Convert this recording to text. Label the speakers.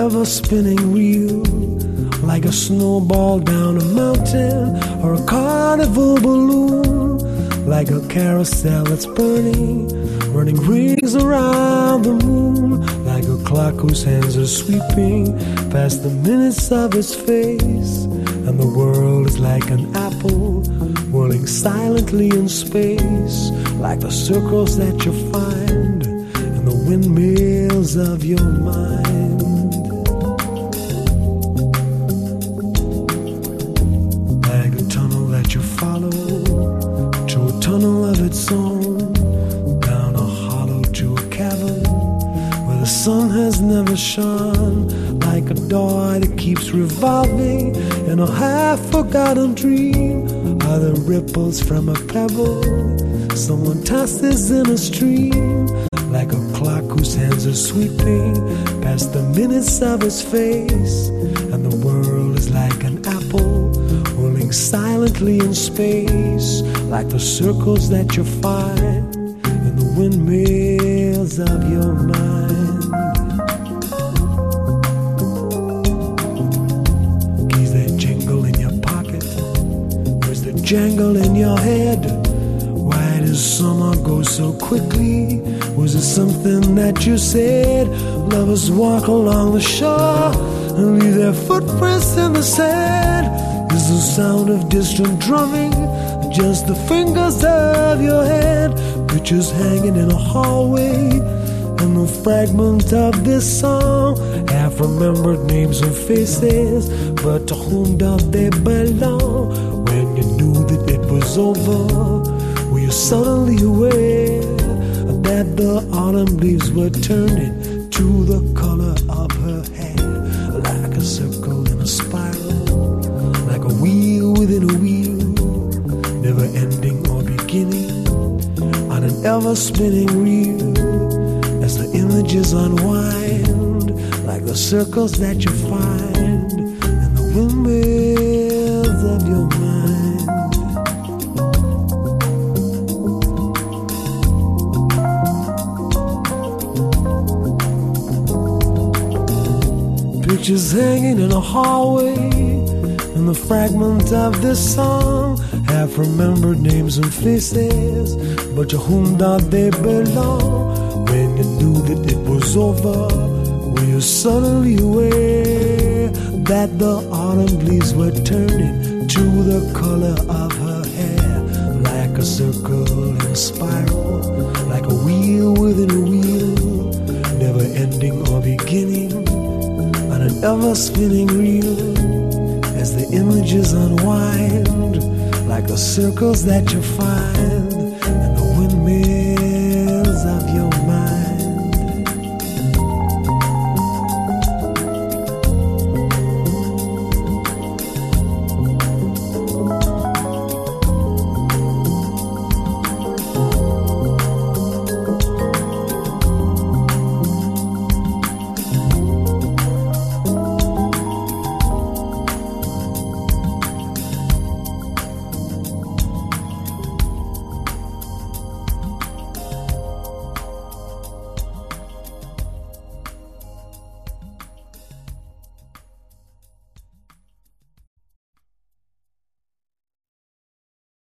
Speaker 1: ever-spinning wheel, like a snowball down a mountain or a carnival balloon, like a carousel that's burning, running rings around the moon, like a clock whose hands are sweeping past the minutes of its face. And the world is like an apple whirling silently in space, like the circles that you find in the windmills of your mind. Like a tunnel that you follow to a tunnel of its own, down a hollow to a cavern where the sun has never shone, like a door that keeps revolving in a half-forgotten dream, are the ripples from a pebble someone tosses in a stream, like a clock whose hands are sweeping past the minutes of its face. And the world is like an apple whirling silently in space, like the circles that you find in the windmills of your mind. Keys that jingle in your pocket, words that jangle in your head. Why does summer go so quickly? Was it something that you said? Lovers walk along the shore and leave their footprints in the sand. Is the sound of distant drumming just the fingers of your hand? Pictures hanging in a hallway, and the fragment of this song, half-remembered names and faces, but to whom do they belong? When you knew that it was over, were you suddenly aware that the autumn leaves were turning to the color of her hair? Like a circle in a spiral, like a wheel within a wheel, never ending or beginning, on an ever-spinning reel, as the images unwind, like the circles that you find in the windmills of your mind. Pictures hanging in a hallway, and the fragment of this song, half-remembered names and faces, but to whom do they belong? When you knew that it was over, were you suddenly aware that the autumn leaves were turning to the color of her hair? Like a circle in a spiral, like a wheel within a wheel, never ending or beginning, on an ever-spinning reel, as the images unwind, like the circles that you find in the windmills of your